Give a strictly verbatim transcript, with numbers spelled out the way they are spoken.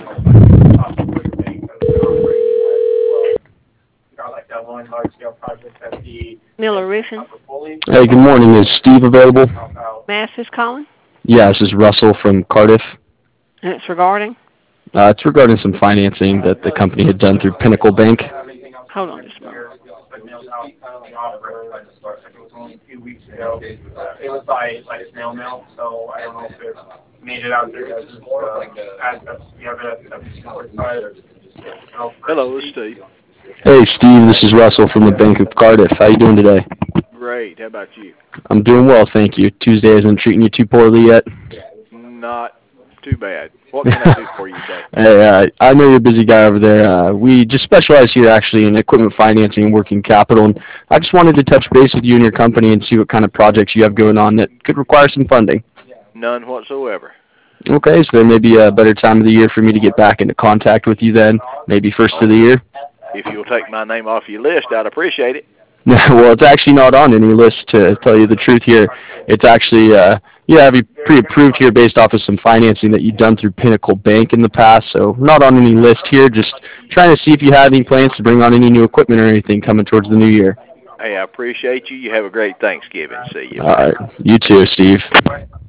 Miller Roofing. Hey, good morning. Is Steve available? May I ask who's calling? Yeah, this is Russell from Cardiff. And it's regarding? Uh, it's regarding some financing that the company had done through Pinnacle Bank. Hold on just a moment. Hello, it's Steve. Hey, Steve, this is Russell from the Bank of Cardiff. How you doing today? Great. How about you? I'm doing well, thank you. Tuesday isn't treating you too poorly yet. Not too bad. What can I do for you today? Hey, uh, I know you're a busy guy over there. Uh, we just specialize here actually in equipment financing and working capital, and I just wanted to touch base with you and your company and see what kind of projects you have going on that could require some funding. None whatsoever. Okay, so there may be a better time of the year for me to get back into contact with you then, maybe first of the year. If you'll take my name off your list, I'd appreciate it. Well, it's actually not on any list to tell you the truth here. It's actually, uh, yeah, have you pre-approved here based off of some financing that you've done through Pinnacle Bank in the past. So not on any list here. Just trying to see if you had any plans to bring on any new equipment or anything coming towards the new year. Hey, I appreciate you. You have a great Thanksgiving. See you. All Bye. right, you too, Steve.